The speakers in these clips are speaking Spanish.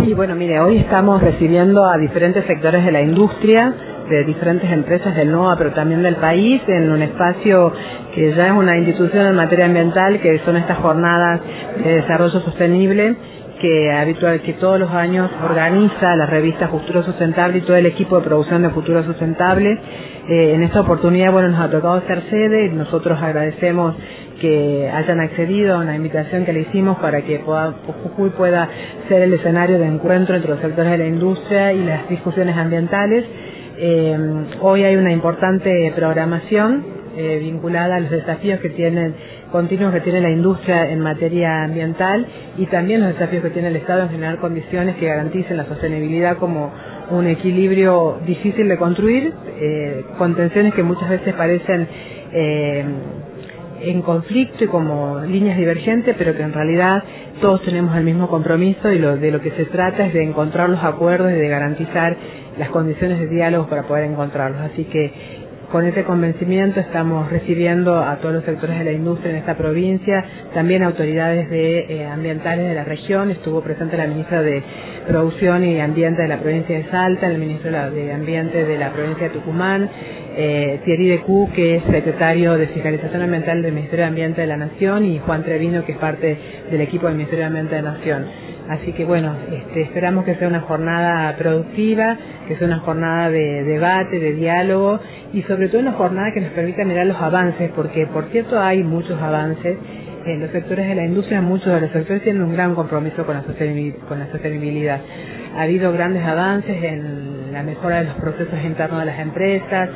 Sí, bueno, mire, hoy estamos recibiendo a diferentes sectores de la industria, de diferentes empresas del NOA, pero también del país, en un espacio que ya es una institución en materia ambiental, que son estas jornadas de desarrollo sostenible, que todos los años organiza la revista Futuro Sustentable y todo el equipo de producción de Futuro Sustentable. En esta oportunidad, bueno, nos ha tocado ser sede y nosotros agradecemos que hayan accedido a una invitación que le hicimos para que Jujuy pueda ser el escenario de encuentro entre los sectores de la industria y las discusiones ambientales. Hoy hay una importante programación vinculada a los desafíos continuos que tiene la industria en materia ambiental y también los desafíos que tiene el Estado en generar condiciones que garanticen la sostenibilidad como un equilibrio difícil de construir, con tensiones que muchas veces parecen en conflicto y como líneas divergentes, pero que en realidad todos tenemos el mismo compromiso y de lo que se trata es de encontrar los acuerdos y de garantizar las condiciones de diálogo para poder encontrarlos. Así que con ese convencimiento estamos recibiendo a todos los sectores de la industria en esta provincia, también autoridades ambientales de la región. Estuvo presente la ministra de Producción y Ambiente de la provincia de Salta, el ministro de Ambiente de la provincia de Tucumán, Thierry Decú, que es secretario de Fiscalización Ambiental del Ministerio de Ambiente de la Nación, y Juan Trevino, que es parte del equipo del Ministerio de Ambiente de la Nación. Así que bueno, esperamos que sea una jornada productiva, que sea una jornada de debate, de diálogo y sobre todo una jornada que nos permita mirar los avances, porque por cierto hay muchos avances en los sectores de la industria. Muchos de los sectores tienen un gran compromiso con la sostenibilidad. Ha habido grandes avances en la mejora de los procesos internos de las empresas,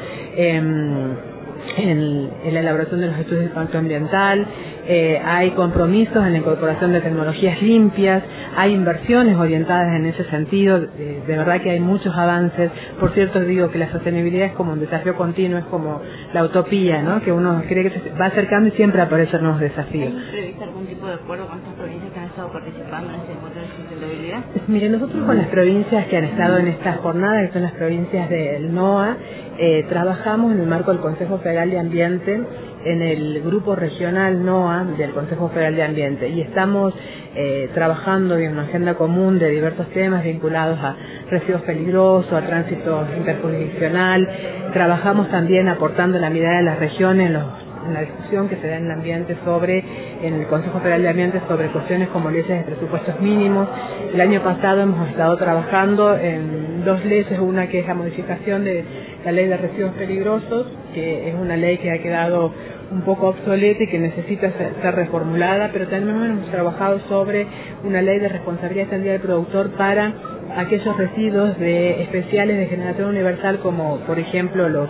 en la elaboración de los estudios de impacto ambiental, hay compromisos en la incorporación de tecnologías limpias, hay inversiones orientadas en ese sentido, de verdad que hay muchos avances. Por cierto, digo que la sostenibilidad es como un desafío continuo, es como la utopía, ¿no? Que uno cree que se va acercando y siempre aparecen nuevos desafíos. ¿Hay previsto algún tipo de acuerdo con estas provincias que han estado participando en este encuentro de sustentabilidad? Mire, nosotros con las provincias que han estado en esta jornada, que son las provincias del NOA, trabajamos en el marco del Consejo Federal de Ambiente, en el grupo regional NOA del Consejo Federal de Ambiente, y estamos trabajando en una agenda común de diversos temas vinculados a residuos peligrosos, a tránsito interjurisdiccional. Trabajamos también aportando la mirada de la región en la discusión que se da en el ambiente en el Consejo Federal de Ambiente sobre cuestiones como leyes de presupuestos mínimos. El año pasado hemos estado trabajando en dos leyes, una que es la modificación de la ley de residuos peligrosos, que es una ley que ha quedado un poco obsoleta y que necesita ser reformulada, pero también hemos trabajado sobre una ley de responsabilidad extendida del productor para aquellos residuos especiales de generación universal, como por ejemplo los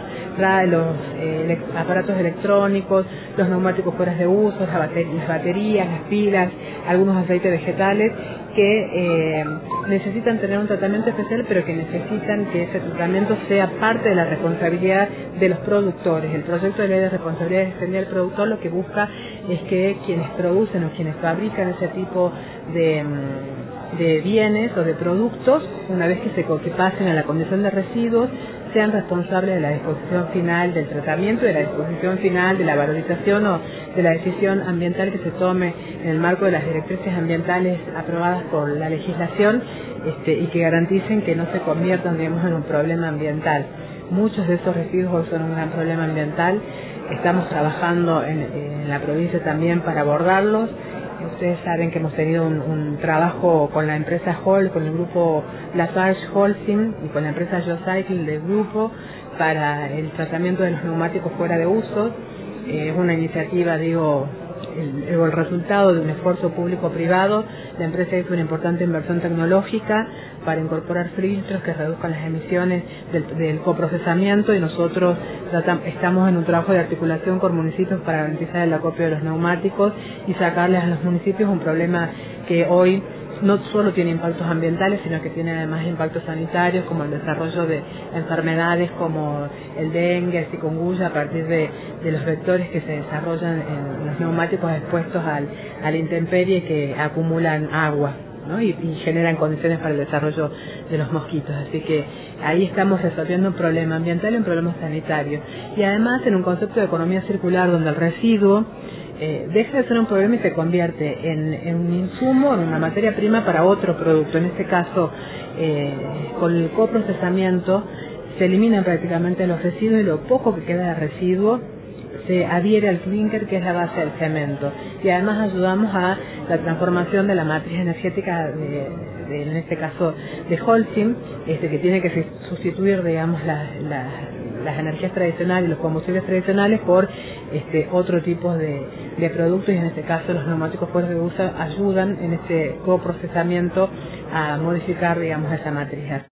aparatos electrónicos, los neumáticos fuera de uso, las baterías, las pilas, algunos aceites vegetales que necesitan tener un tratamiento especial, pero que necesitan que ese tratamiento sea parte de la responsabilidad de los productores. El proyecto de ley de responsabilidad extendida del productor lo que busca es que quienes producen o quienes fabrican ese tipo de bienes o de productos, una vez que pasen a la condición de residuos, sean responsables de la disposición final del tratamiento, de la disposición final de la valorización o de la decisión ambiental que se tome en el marco de las directrices ambientales aprobadas por la legislación, y que garanticen que no se conviertan, digamos, en un problema ambiental. Muchos de esos residuos hoy son un gran problema ambiental. Estamos trabajando en la provincia también para abordarlos. Ustedes saben que hemos tenido un trabajo con la empresa Hall, con el grupo Lafarge Holcim y con la empresa Geocycle del grupo para el tratamiento de los neumáticos fuera de uso. Es una iniciativa, el resultado de un esfuerzo público-privado. La empresa hizo una importante inversión tecnológica para incorporar filtros que reduzcan las emisiones del coprocesamiento, y nosotros estamos en un trabajo de articulación con municipios para garantizar el acopio de los neumáticos y sacarles a los municipios un problema que hoy no solo tiene impactos ambientales, sino que tiene además impactos sanitarios, como el desarrollo de enfermedades como el dengue, el chikungunya, a partir de los vectores que se desarrollan en los neumáticos expuestos a la intemperie, que acumulan agua, ¿no? y generan condiciones para el desarrollo de los mosquitos. Así que ahí estamos resolviendo un problema ambiental y un problema sanitario. Y además en un concepto de economía circular, donde el residuo deja de ser un problema y se convierte en un insumo, en una materia prima para otro producto. En este caso, con el coprocesamiento se eliminan prácticamente los residuos y lo poco que queda de residuo se adhiere al clinker, que es la base del cemento, y además ayudamos a la transformación de la matriz energética en este caso de Holcim, que tiene que sustituir, digamos, las energías tradicionales, los combustibles tradicionales por otro tipo de productos, y en este caso los neumáticos fuera de uso ayudan en este coprocesamiento a modificar, digamos, esa matriz.